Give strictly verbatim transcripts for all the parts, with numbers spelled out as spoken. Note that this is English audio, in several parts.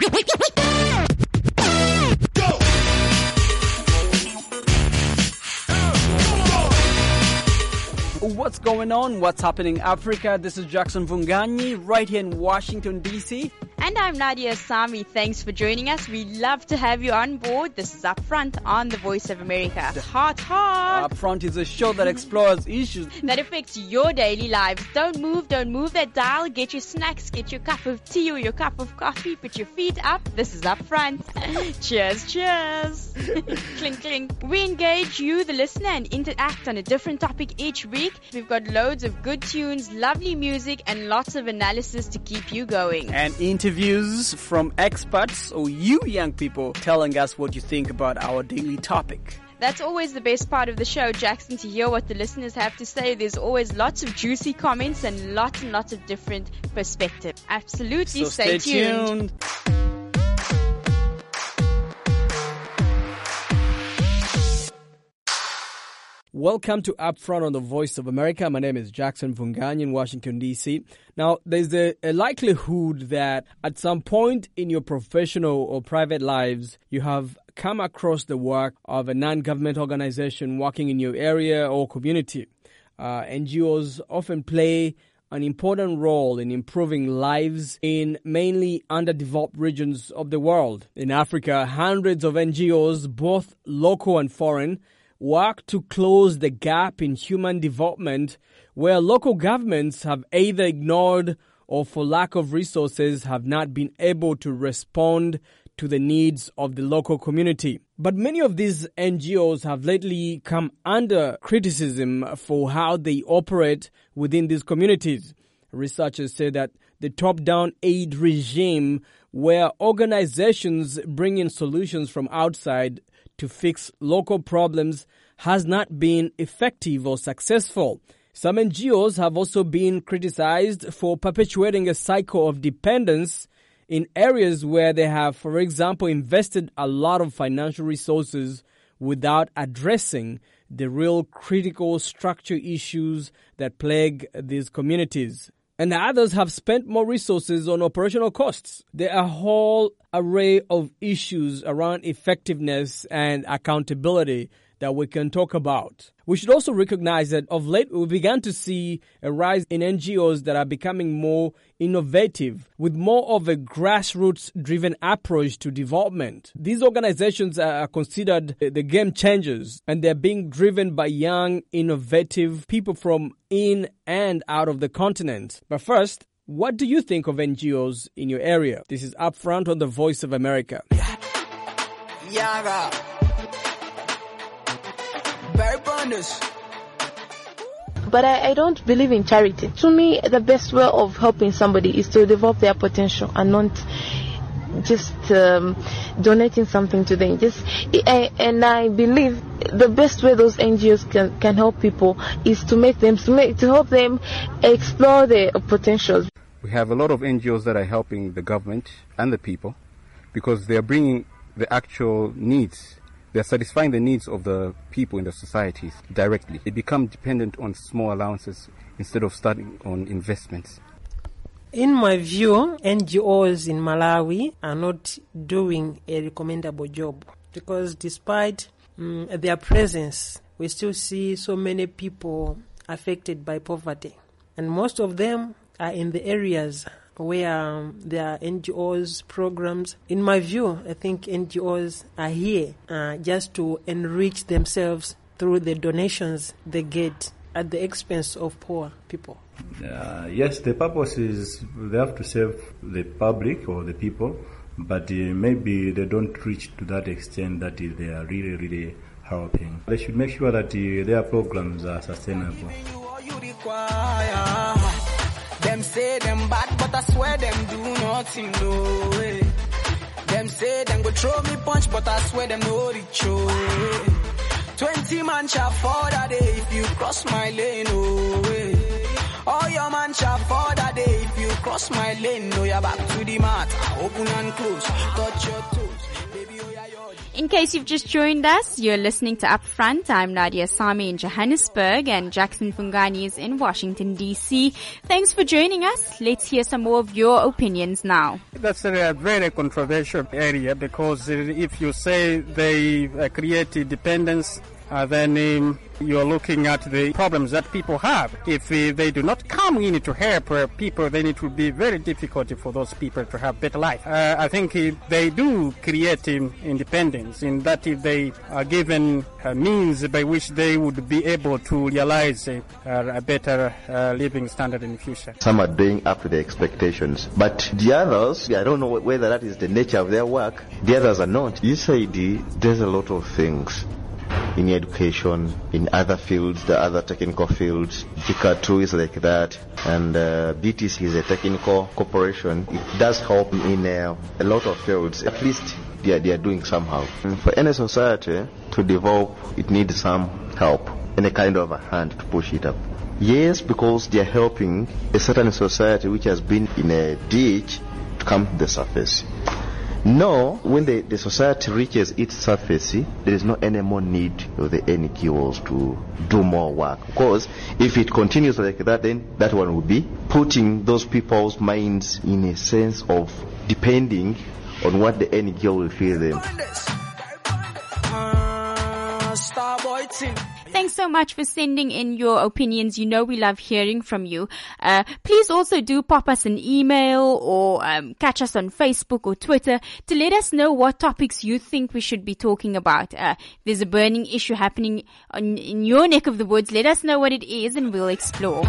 What's going on? What's happening in Africa? This is Jackson Vunganyi right here in Washington, D C. And I'm Nadia Sami. Thanks for joining us. We love to have you on board. This is Upfront on the Voice of America. Hot, hot. Upfront is a show that explores issues that affects your daily lives. Don't move, don't move that dial. Get your snacks, get your cup of tea or your cup of coffee. Put your feet up. This is Upfront. Cheers, cheers. Clink, clink. We engage you, the listener, and interact on a different topic each week. We've got loads of good tunes, lovely music, and lots of analysis to keep you going. And interviews from experts or you young people telling us what you think about our daily topic. That's always the best part of the show, Jackson, to hear what the listeners have to say. There's always lots of juicy comments and lots and lots of different perspectives. Absolutely, so stay, stay tuned. tuned. Welcome to Upfront on the Voice of America. My name is Jackson Vunganyi in Washington, D C. Now, there's a, a likelihood that at some point in your professional or private lives, you have come across the work of a non-government organization working in your area or community. Uh, N G Os often play an important role in improving lives in mainly underdeveloped regions of the world. In Africa, hundreds of N G Os, both local and foreign, work to close the gap in human development where local governments have either ignored or for lack of resources have not been able to respond to the needs of the local community. But many of these N G Os have lately come under criticism for how they operate within these communities. Researchers say that the top-down aid regime where organizations bring in solutions from outside to fix local problems has not been effective or successful. Some N G Os have also been criticized for perpetuating a cycle of dependence in areas where they have, for example, invested a lot of financial resources without addressing the real critical structure issues that plague these communities. And others have spent more resources on operational costs. There are a whole array of issues around effectiveness and accountability that we can talk about. We should also recognize that of late we began to see a rise in N G Os that are becoming more innovative with more of a grassroots-driven approach to development. These organizations are considered the game changers, and they're being driven by young, innovative people from in and out of the continent. But first, what do you think of N G Os in your area? This is Upfront on the Voice of America. Yaga. Very bonus. But I, I don't believe in charity. To me, the best way of helping somebody is to develop their potential and not just um, donating something to them. Just I, and I believe the best way those N G Os can, can help people is to make them to, make, to help them explore their potentials. We have a lot of N G Os that are helping the government and the people because they are bringing the actual needs. They're satisfying the needs of the people in the societies directly. They become dependent on small allowances instead of starting on investments. In my view, N G Os in Malawi are not doing a recommendable job because despite um, their presence, we still see so many people affected by poverty. And most of them are in the areas where um, there are N G Os programs. In my view, I think N G Os are here uh, just to enrich themselves through the donations they get at the expense of poor people. Uh, yes, the purpose is they have to serve the public or the people, but uh, maybe they don't reach to that extent that uh, they are really, really helping. They should make sure that uh, their programs are sustainable. Them say them bad, but I swear them do nothing, no way. Them say them go throw me punch, but I swear them no reach, oh way. Twenty man shall fall that day if you cross my lane, oh way. All your man shall fall that day if you cross my lane, no, you're back to the mat. Open and close, touch your toes. In case you've just joined us, you're listening to Upfront. I'm Nadia Sami in Johannesburg and Jackson Fungani is in Washington, D C. Thanks for joining us. Let's hear some more of your opinions now. That's a very controversial area because if you say they uh, create independence, uh, then um, you're looking at the problems that people have. If uh, they do not come in to help uh, people, then it will be very difficult for those people to have better life. Uh, I think uh, they do create um, independence in that if they are given uh, means by which they would be able to realize uh, a better uh, living standard in the future. Some are doing up to their expectations, but the others, I don't know whether that is the nature of their work. The others are not. You say there's a lot of things in education, in other fields, the other technical fields. G C A two is like that, and uh, B T C is a technical corporation. It does help in uh, a lot of fields. At least they are, they are doing somehow. And for any society to develop, it needs some help and a kind of a hand to push it up. Yes, because they are helping a certain society which has been in a ditch to come to the surface. No, when the, the society reaches its surface, there is not any more need of the N G Os to do more work. Because if it continues like that, then that one will be putting those people's minds in a sense of depending on what the N G O will feed them. Thanks so much for sending in your opinions. You know we love hearing from you. Uh, please also do pop us an email or um, catch us on Facebook or Twitter to let us know what topics you think we should be talking about. Uh, if there's a burning issue happening on, in your neck of the woods, let us know what it is and we'll explore.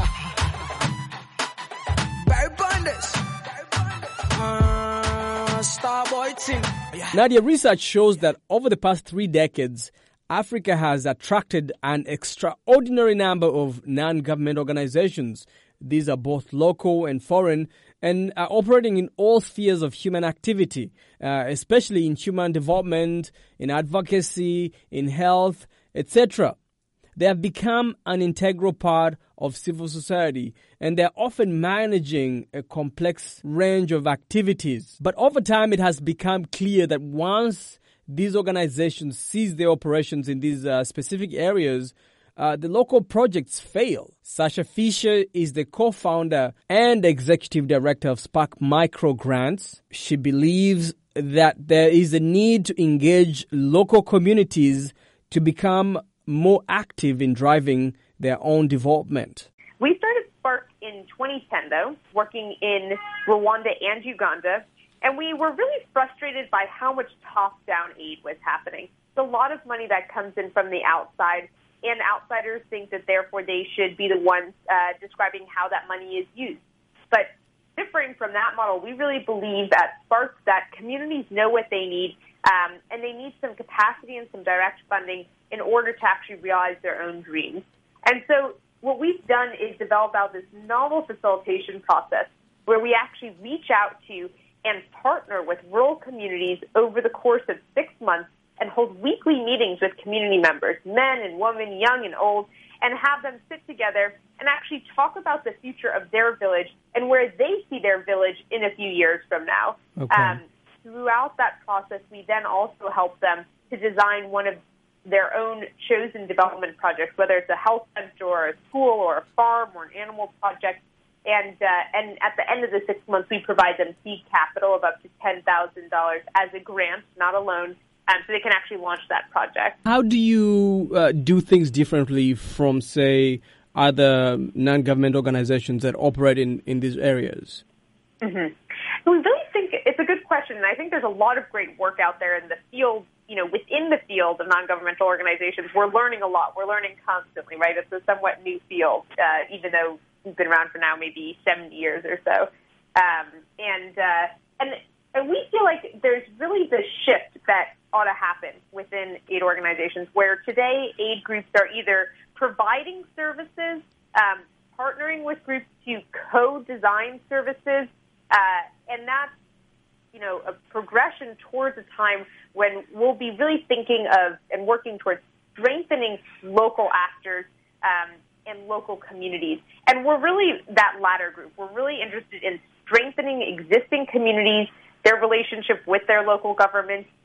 Nadia, research shows that over the past three decades, Africa has attracted an extraordinary number of non-government organizations. These are both local and foreign and are operating in all spheres of human activity, uh, especially in human development, in advocacy, in health, et cetera. They have become an integral part of civil society, and they're often managing a complex range of activities. But over time, it has become clear that once these organizations cease their operations in these uh, specific areas, uh, the local projects fail. Sasha Fisher is the co-founder and executive director of Spark Micro Grants. She believes that there is a need to engage local communities to become more active in driving their own development. We started Spark in twenty ten, though, working in Rwanda and Uganda, and we were really frustrated by how much top-down aid was happening. There's a lot of money that comes in from the outside, and outsiders think that therefore they should be the ones uh, describing how that money is used. But differing from that model, we really believe at Spark that communities know what they need, um, and they need some capacity and some direct funding in order to actually realize their own dreams. And so what we've done is develop out this novel facilitation process where we actually reach out to and partner with rural communities over the course of six months and hold weekly meetings with community members, men and women, young and old, and have them sit together and actually talk about the future of their village and where they see their village in a few years from now. Okay. Um, throughout that process, we then also help them to design one of their own chosen development projects, whether it's a health center or a school or a farm or an animal project. And uh, and at the end of the six months, we provide them seed capital of up to ten thousand dollars as a grant, not a loan, um, so they can actually launch that project. How do you uh, do things differently from, say, other non-government organizations that operate in, in these areas? Mm-hmm. We really think it's a good question, and I think there's a lot of great work out there in the field. You know, within the field of non-governmental organizations, we're learning a lot. We're learning constantly, right? It's a somewhat new field, uh, even though we've been around for now maybe seventy years or so. Um, and, uh, and and we feel like there's really the shift that ought to happen within aid organizations, where today aid groups are either providing services, um, partnering with groups to co-design services, uh, and that's, you know, a progression towards a time when we'll be really thinking of and working towards strengthening local actors um, and local communities. And we're really that latter group. We're really interested in strengthening existing communities, their relationship with their local government,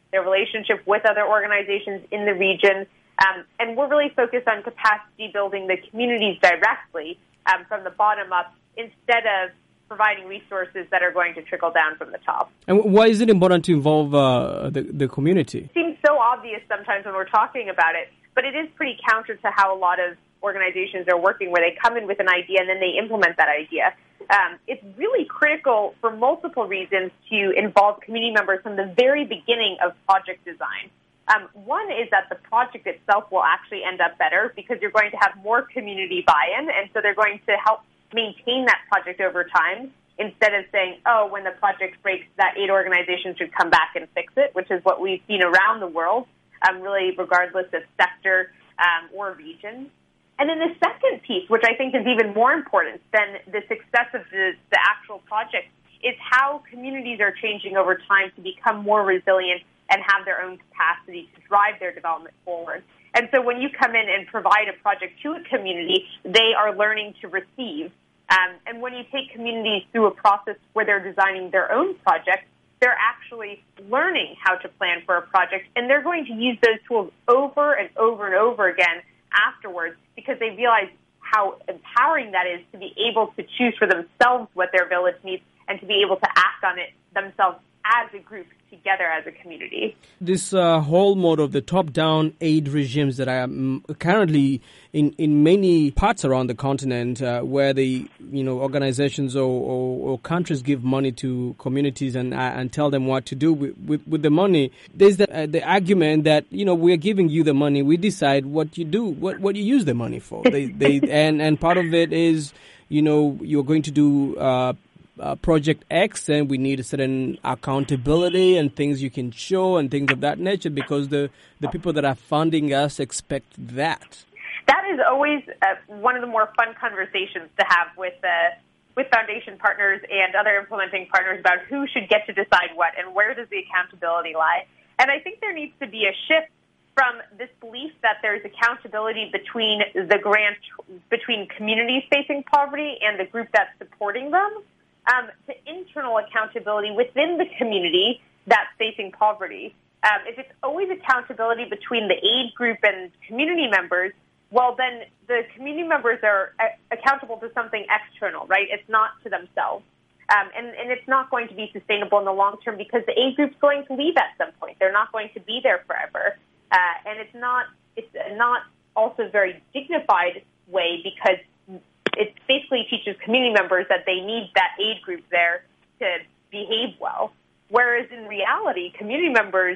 their relationship with other organizations in the region. Um, and we're really focused on capacity building the communities directly um, from the bottom up instead of providing resources that are going to trickle down from the top. And why is it important to involve uh, the, the community? It seems so obvious sometimes when we're talking about it, but it is pretty counter to how a lot of organizations are working, where they come in with an idea and then they implement that idea. Um, it's really critical for multiple reasons to involve community members from the very beginning of project design. Um, one is that the project itself will actually end up better because you're going to have more community buy-in, and so they're going to help maintain that project over time instead of saying, oh, when the project breaks, that aid organization should come back and fix it, which is what we've seen around the world, um, really regardless of sector um, or region. And then the second piece, which I think is even more important than the success of the, the actual project, is how communities are changing over time to become more resilient and have their own capacity to drive their development forward. And so when you come in and provide a project to a community, they are learning to receive. Um, and when you take communities through a process where they're designing their own projects, they're actually learning how to plan for a project, and they're going to use those tools over and over and over again afterwards because they realize how empowering that is to be able to choose for themselves what their village needs and to be able to act on it themselves as a group, together as a community. This uh, whole mode of the top-down aid regimes that are um, currently in, in many parts around the continent, uh, where the you know organizations or, or, or countries give money to communities and uh, and tell them what to do with, with, with the money. There's the, uh, the argument that you know we're giving you the money, we decide what you do, what what you use the money for. They they and and part of it is you know you're going to do. Uh, Uh, Project X, and we need a certain accountability and things you can show and things of that nature because the, the people that are funding us expect that. That is always uh, one of the more fun conversations to have with uh, with foundation partners and other implementing partners about who should get to decide what and where does the accountability lie. And I think there needs to be a shift from this belief that there's accountability between the grant, between communities facing poverty and the group that's supporting them, Um, to internal accountability within the community that's facing poverty. Um, if it's always accountability between the aid group and community members, well, then the community members are a- accountable to something external, right? It's not to themselves. Um, and, and it's not going to be sustainable in the long term because the aid group's going to leave at some point. They're not going to be there forever. Uh, and it's not, it's not also a very dignified way because it basically teaches community members that they need that aid group there to behave well. Whereas in reality, community members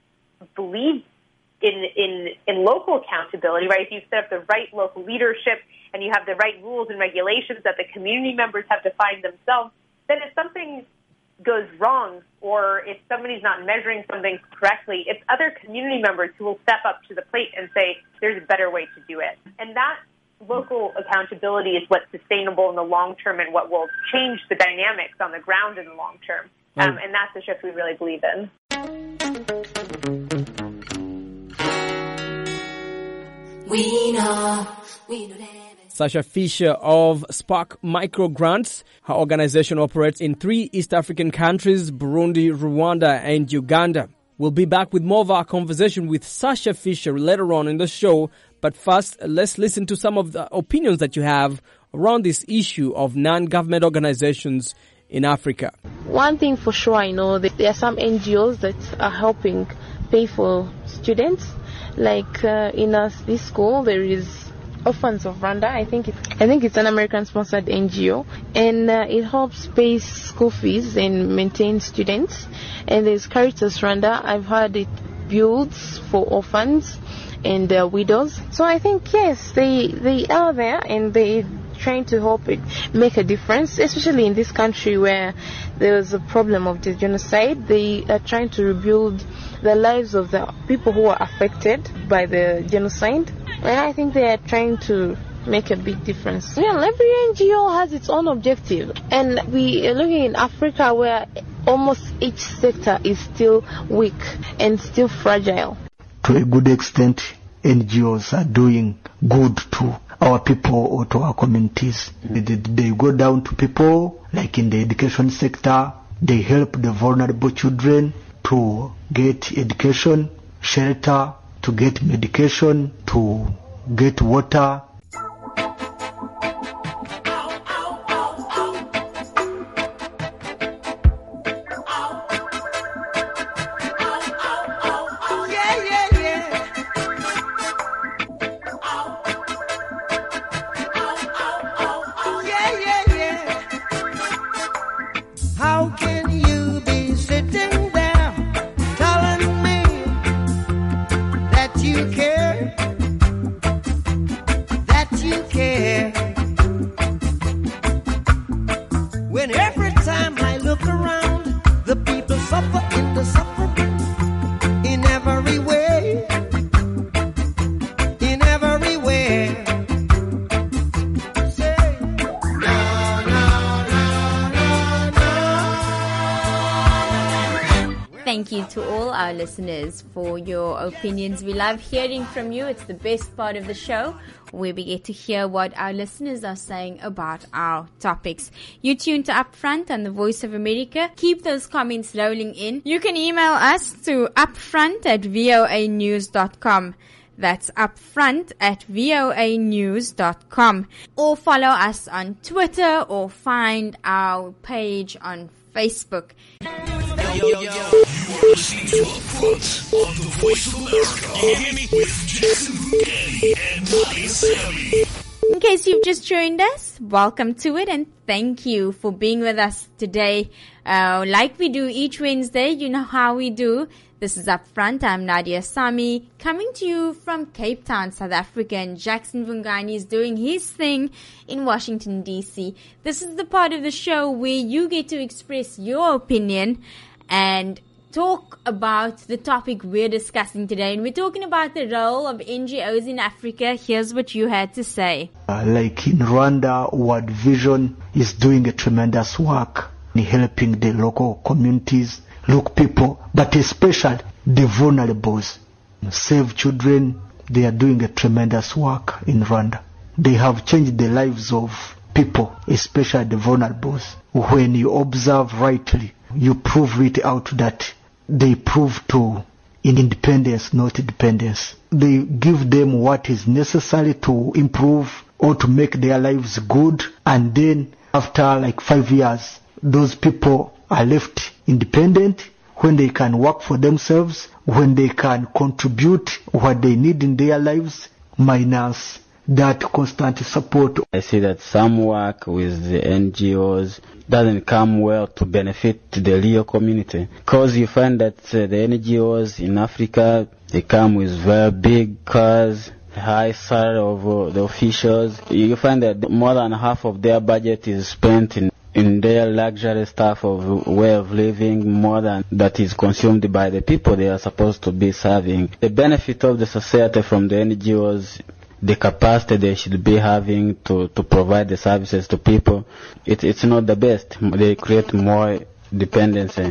believe in, in, in local accountability, right? If you set up the right local leadership and you have the right rules and regulations that the community members have defined themselves, then if something goes wrong or if somebody's not measuring something correctly, it's other community members who will step up to the plate and say, there's a better way to do it. And that local accountability is what's sustainable in the long term and what will change the dynamics on the ground in the long term. Um, and that's the shift we really believe in. We know, we know that. Sasha Fisher of Spark Micro Grants. Her organization operates in three East African countries, Burundi, Rwanda, and Uganda. We'll be back with more of our conversation with Sasha Fisher later on in the show. But first, let's listen to some of the opinions that you have around this issue of non-government organizations in Africa. One thing for sure I know, that there are some N G Os that are helping pay for students. Like uh, in a, this school, there is Orphans of Rwanda. I think it, I think it's an American-sponsored N G O, and uh, it helps pay school fees and maintain students. And there's Caritas Rwanda. I've heard it builds for orphans and uh, widows. So I think yes, they they are there and they trying to help it make a difference, especially in this country where there is a problem of the genocide. They are trying to rebuild the lives of the people who are affected by the genocide, and I think they are trying to make a big difference. Yeah, every N G O has its own objective, and we are looking in Africa where almost each sector is still weak and still fragile. To a good extent, N G Os are doing good to our people or to our communities. They, they go down to people, like in the education sector, they help the vulnerable children, to get education, shelter, to get medication, to get water. Thank you to all our listeners for your opinions. We love hearing from you. It's the best part of the show where we get to hear what our listeners are saying about our topics. You tune to Upfront on the Voice of America. Keep those comments rolling in. You can email us to upfront at voa news dot com. That's upfront at voa news dot com. Or follow us on Twitter or find our page on Facebook. Yo, yo, yo. You are listening to Upfront on the Voice of America. Can you hear me? With Jackson Vugani and Molly Sammy. In case you've just joined us, welcome to it and thank you for being with us today. Uh, like we do each Wednesday, you know how we do. This is Upfront. I'm Nadia Sami, coming to you from Cape Town, South Africa, and Jackson Vungani is doing his thing in Washington, D C. This is the part of the show where you get to express your opinion and talk about the topic we're discussing today. And we're talking about the role of N G Os in Africa. Here's what you had to say. Uh, like in Rwanda, World Vision is doing a tremendous work in helping the local communities, local people, but especially the vulnerables. Save Children, they are doing a tremendous work in Rwanda. They have changed the lives of people, especially the vulnerables. When you observe rightly, you prove it out that they prove to independence, not dependence. They give them what is necessary to improve or to make their lives good, and then after like five years, those people are left independent when they can work for themselves, when they can contribute what they need in their lives, minus that constant support. I see that some work with the N G Os doesn't come well to benefit the real community, because you find that uh, the N G Os in Africa, they come with very big cars, high salary of uh, the officials. You find that more than half of their budget is spent in in their luxury stuff of way of living, more than that is consumed by the people they are supposed to be serving. The benefit of the society from the N G Os, the capacity they should be having to, to provide the services to people, it, it's not the best. They create more dependency.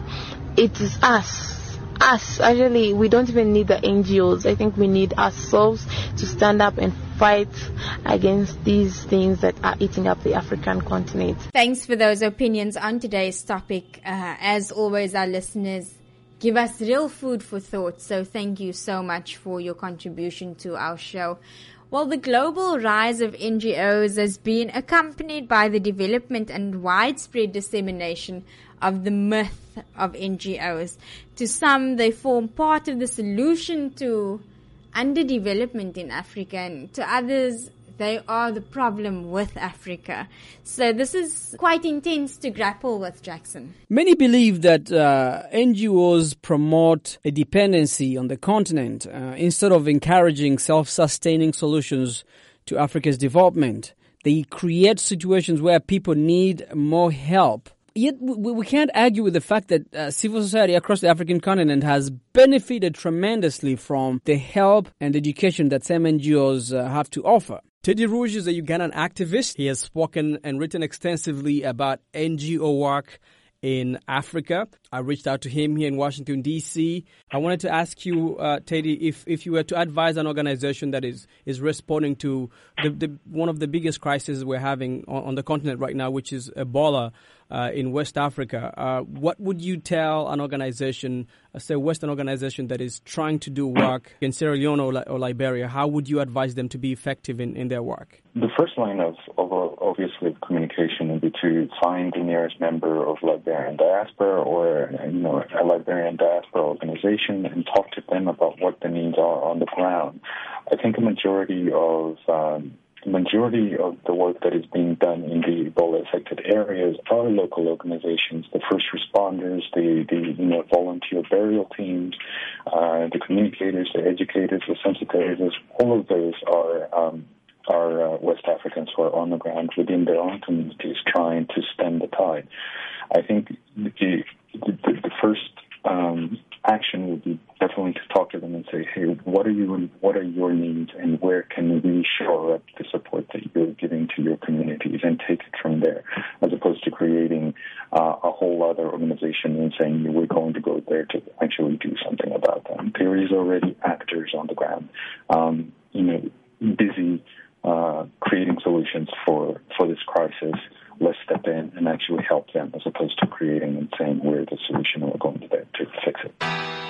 It is us. Us, actually, we don't even need the N G Os. I think we need ourselves to stand up and fight against these things that are eating up the African continent. Thanks for those opinions on today's topic. Uh, as always, our listeners give us real food for thought. So thank you so much for your contribution to our show. Well, the global rise of N G Os has been accompanied by the development and widespread dissemination of the myth of N G Os. To some, they form part of the solution to underdevelopment in Africa, and to others, they are the problem with Africa. So this is quite intense to grapple with, Jackson. Many believe that uh, N G Os promote a dependency on the continent uh, instead of encouraging self-sustaining solutions to Africa's development. They create situations where people need more help. Yet we, we can't argue with the fact that uh, civil society across the African continent has benefited tremendously from the help and education that some N G Os uh, have to offer. Teddy Rouge is a Ugandan activist. He has spoken and written extensively about N G O work in Africa. I reached out to him here in Washington, D C. I wanted to ask you, uh, Teddy, if, if you were to advise an organization that is, is responding to the, the, one of the biggest crises we're having on, on the continent right now, which is Ebola uh, in West Africa, uh, what would you tell an organization, uh, say a Western organization that is trying to do work in Sierra Leone or, or Liberia? How would you advise them to be effective in, in their work? The first line of, of obviously communication would be to find the nearest member of Liberian diaspora or you know a Liberian diaspora organization and talk to them about what the needs are on the ground. I think a majority of um, majority of the work that is being done in the Ebola-affected areas are local organizations, the first responders, the, the you know volunteer burial teams, uh, the communicators, the educators, the sensitizers. All of those are um, are uh, West Africans who are on the ground within their own communities trying to stem the tide. I think the, the, the first um, action would be definitely to talk to them and say, hey, what are you, what are your needs, and where can we shore up the support that you're giving to your communities, and take it from there, as opposed to creating uh, a whole other organization and saying we're going to go there to actually do something about them. There is already actors on the ground, um, you know, busy uh, creating solutions for, for this crisis. Let's step in and actually help them, as opposed to creating and saying we're the solution and we're going to there to fix it.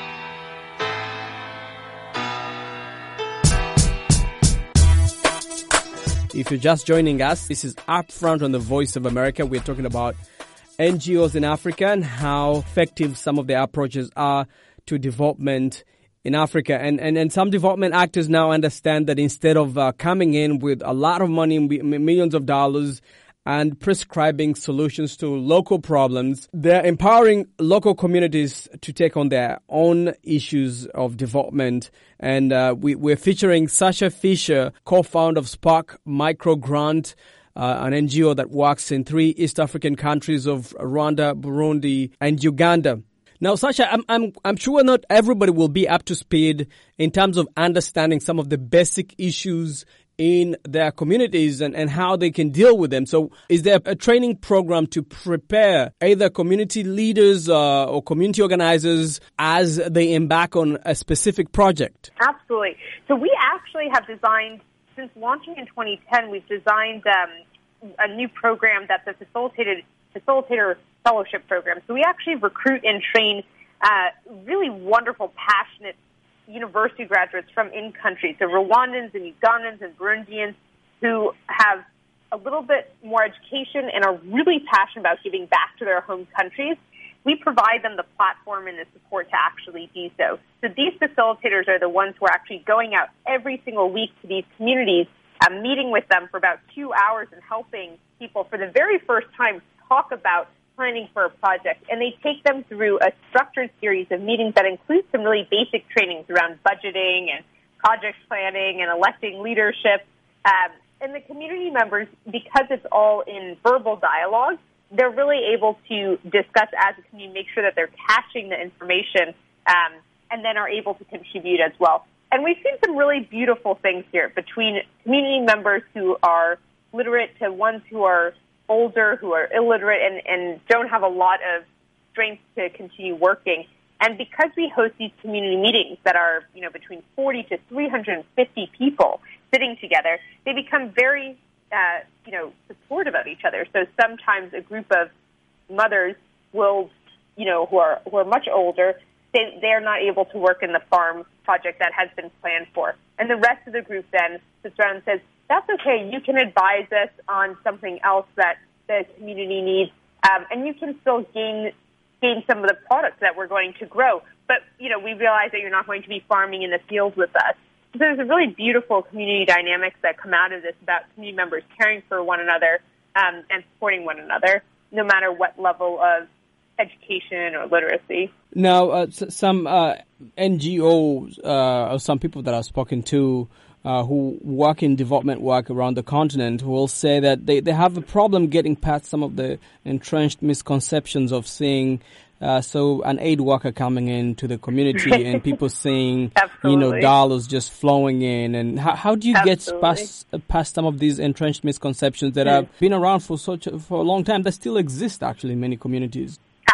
If you're just joining us, this is Upfront on the Voice of America. We're talking about N G Os in Africa and how effective some of their approaches are to development in Africa. And, and, and some development actors now understand that instead of uh, coming in with a lot of money, millions of dollars, and prescribing solutions to local problems, they're empowering local communities to take on their own issues of development. And uh, we, we're featuring Sasha Fisher, co-founder of Spark Micro Grant, uh, an N G O that works in three East African countries of Rwanda, Burundi, and Uganda. Now, Sasha, I'm, I'm, I'm sure not everybody will be up to speed in terms of understanding some of the basic issues in their communities and, and how they can deal with them. So is there a training program to prepare either community leaders uh, or community organizers as they embark on a specific project? Absolutely. So we actually have designed, since launching in twenty ten, we've designed um, a new program that's a facilitated facilitator fellowship program. So we actually recruit and train uh, really wonderful, passionate university graduates from in-country, so Rwandans and Ugandans and Burundians who have a little bit more education and are really passionate about giving back to their home countries. We provide them the platform and the support to actually do so. So these facilitators are the ones who are actually going out every single week to these communities, uh, meeting with them for about two hours and helping people for the very first time talk about planning for a project, and they take them through a structured series of meetings that include some really basic trainings around budgeting and project planning and electing leadership. Um, and the community members, because it's all in verbal dialogue, they're really able to discuss as a community, make sure that they're catching the information, um, and then are able to contribute as well. And we've seen some really beautiful things here between community members who are literate to ones who are older, who are illiterate and, and don't have a lot of strength to continue working. And because we host these community meetings that are, you know, between forty to three hundred fifty people sitting together, they become very, uh, you know, supportive of each other. So sometimes a group of mothers will, you know, who are who are much older, they they are not able to work in the farm project that has been planned for. And the rest of the group then sits around and says, that's okay, you can advise us on something else that the community needs, um, and you can still gain gain some of the products that we're going to grow. But, you know, we realize that you're not going to be farming in the fields with us. So there's a really beautiful community dynamics that come out of this about community members caring for one another um, and supporting one another, no matter what level of education or literacy. Now, uh, some uh, N G Os uh, or some people that I've spoken to uh, who work in development work around the continent will say that they, they have a problem getting past some of the entrenched misconceptions of seeing uh, so an aid worker coming into the community and people seeing, you know, dollars just flowing in. And how, how do you Absolutely. get past, past some of these entrenched misconceptions that mm. have been around for such a, for a long time that still exist actually in many communities?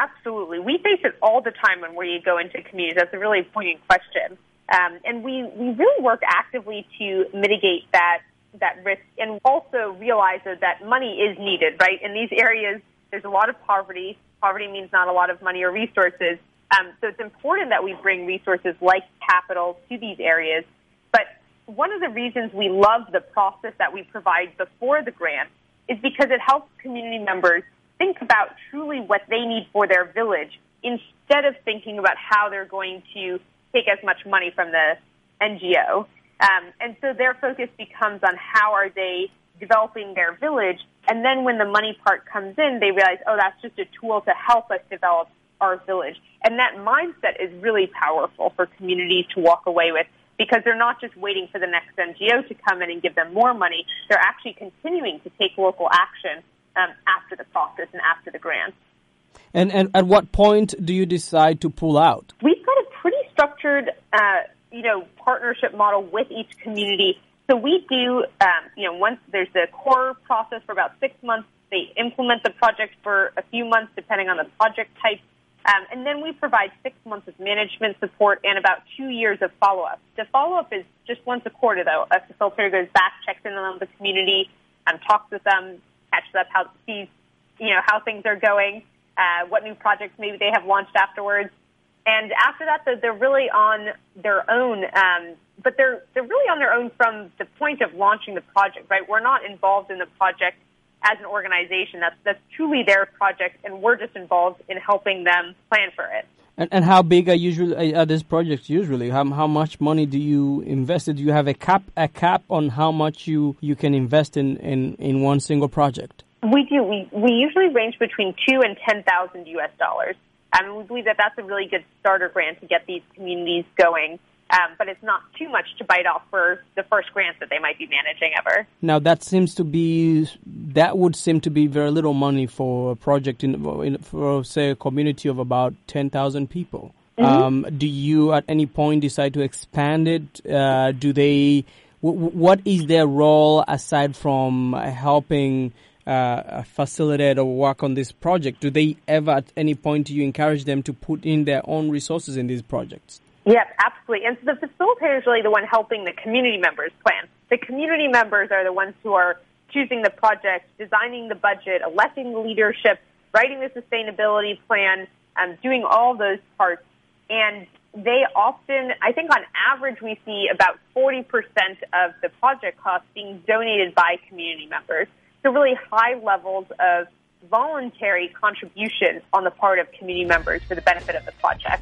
we face it all the time when we go into communities. That's a really poignant question. Um, and we, we really work actively to mitigate that that risk and also realize that, that money is needed, right? In these areas, there's a lot of poverty. Poverty means not a lot of money or resources. Um, so it's important that we bring resources like capital to these areas. But one of the reasons we love the process that we provide before the grant is because it helps community members think about truly what they need for their village instead of thinking about how they're going to take as much money from the N G O. Um, and so their focus becomes on how are they developing their village. And then when the money part comes in, they realize, oh, that's just a tool to help us develop our village. And that mindset is really powerful for communities to walk away with because they're not just waiting for the next N G O to come in and give them more money. They're actually continuing to take local action um, after the process and after the grant. And, and at what point do you decide to pull out? We've got a pretty structured uh you know, partnership model with each community. So we do, um, you know, once there's a core process for about six months, they implement the project for a few months, depending on the project type. Um, and then we provide six months of management support and about two years of follow-up. The follow-up is just once a quarter, though. A facilitator goes back, checks in on the community, um, talks with them, catches up, how sees, you know, how things are going, uh, what new projects maybe they have launched afterwards. And after that, they're really on their own, um, but they're they're really on their own from the point of launching the project, right? We're not involved in the project as an organization. That's that's truly their project, and we're just involved in helping them plan for it. And, and how big are usually are these projects usually? How how much money do you invest? Do you have a cap a cap on how much you, you can invest in, in, in one single project? We do. We we usually range between two and ten thousand U S dollars. Um, we believe that that's a really good starter grant to get these communities going, um, but it's not too much to bite off for the first grant that they might be managing ever. Now, that seems to be, that would seem to be very little money for a project, in, in for, say, a community of about ten thousand people. Mm-hmm. Um, do you at any point decide to expand it? Uh, do they, w- what is their role aside from helping Uh, facilitate or work on this project? Do they ever at any point do you encourage them to put in their own resources in these projects? Yes, absolutely. And so the facilitator is really the one helping the community members plan. The community members are the ones who are choosing the project, designing the budget, electing the leadership, writing the sustainability plan, um, doing all those parts. And they often, I think on average, we see about forty percent of the project costs being donated by community members. So really high levels of voluntary contribution on the part of community members for the benefit of the project.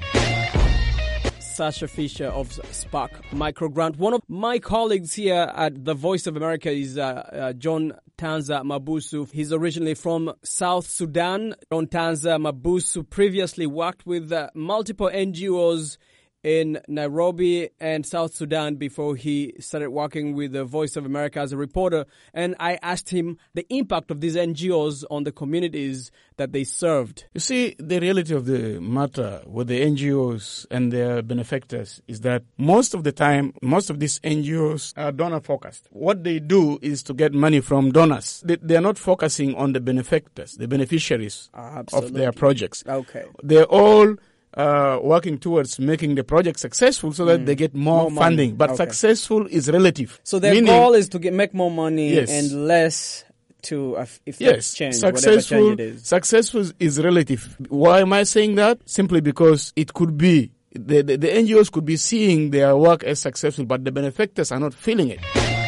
Sasha Fisher of Spark Microgrant. One of my colleagues here at the Voice of America is uh, uh, John Tanza Mabusu. He's originally from South Sudan. John Tanza Mabusu previously worked with uh, multiple N G Os in Nairobi and South Sudan before he started working with the Voice of America as a reporter. And I asked him the impact of these N G Os on the communities that they served. You see, the reality of the matter with the N G Os and their benefactors is that most of the time, most of these N G Os are donor-focused. What they do is to get money from donors. They, they are not focusing on the benefactors, the beneficiaries uh, of their projects. Okay. They're all Uh, working towards making the project successful so that mm. they get more, more funding. But okay. Successful is relative. So their Meaning, goal is to get, make more money yes. and less to uh, effect yes. change, successful, whatever change it is. Successful is relative. Why am I saying that? Simply because it could be, the, the, the N G Os could be seeing their work as successful, but the benefactors are not feeling it.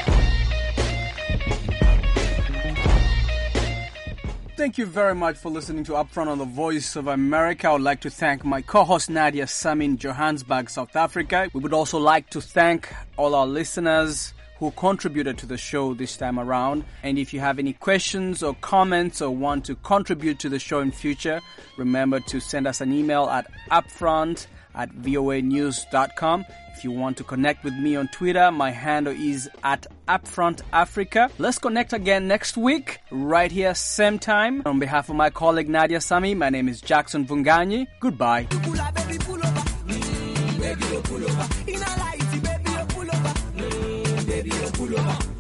Thank you very much for listening to Upfront on the Voice of America. I would like to thank my co-host Nadia Sami in Johannesburg, South Africa. We would also like to thank all our listeners who contributed to the show this time around. And if you have any questions or comments or want to contribute to the show in future, remember to send us an email at upfront at voa news dot com. If you want to connect with me on Twitter, my handle is at Upfront Africa. Let's connect again next week, right here, same time. On behalf of my colleague Nadia Sami, my name is Jackson Vunganyi. Goodbye. Baby,